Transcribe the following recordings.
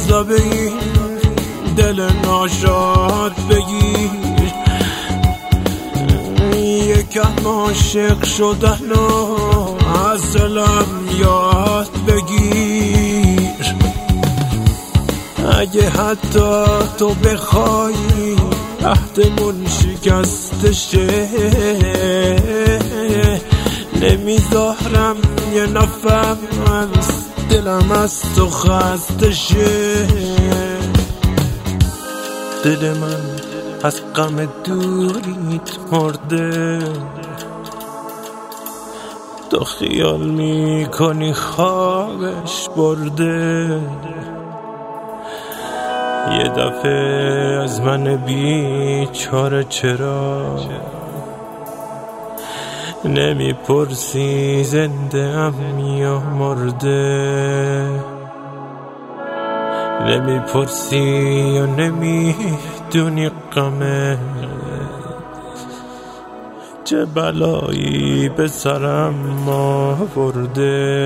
عذاب این دل ناشاد بگیر، یکم عاشق شدن و از دلم یاد بگیر. اگه حتی تو بخوای عهدمون شکسته شه، نمیذارم یه نفر از دلم از تو خسته شه. دل من از غم دوریت مرده، تو خیال میکنی خوابش برده. یه دفعه از من بیچاره چرا نمیپرسی زنده ام یا مرده، نمیپرسی یا نمیدونی غمت چه بلایی به سرم آورده.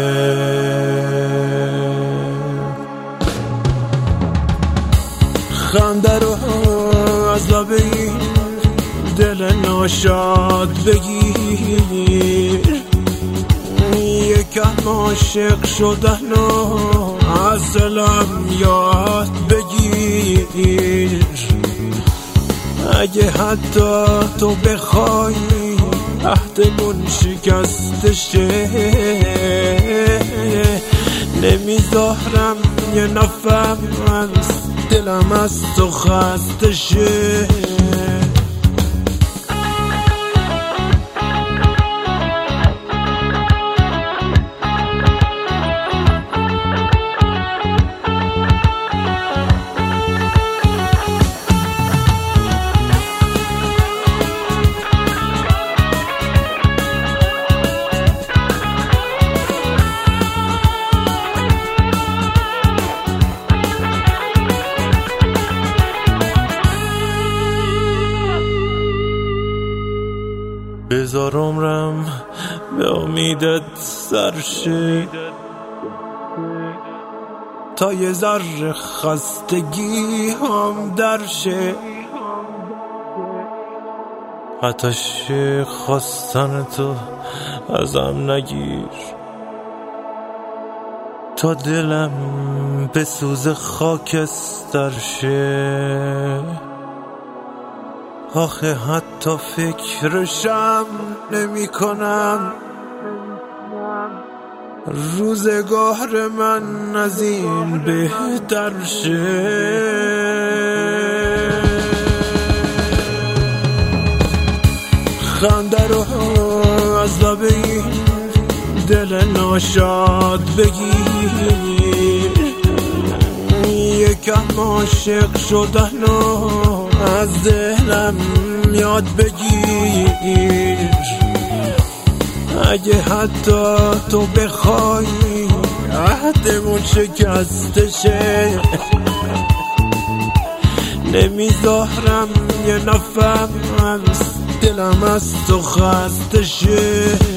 خنده رو از لب این دل ناشاد بگیر، یکم عاشق شدن و از دلم یاد بگیر. اگه حتی تو بخوای عهدمون شکسته شه، نمیذارم یه نفر از دلم از تو خسته شه. بذار عمرم به امیدت سر شه، تا یه ذره خستگی هم در شه. آتش خواستن تو ازم نگیر، تا دلم به سوز خاکستر شه. آخه حتی فکرشم نمی کنم روزگار من از این بهتر شه. خنده رو از لب این دل ناشاد بگیر، یکم عاشق شدن و از دلم یاد بگیر. اگه حتی تو بخوای عهدمون شکسته شه، نمیذارم یه نفر از دلم از تو خسته شه.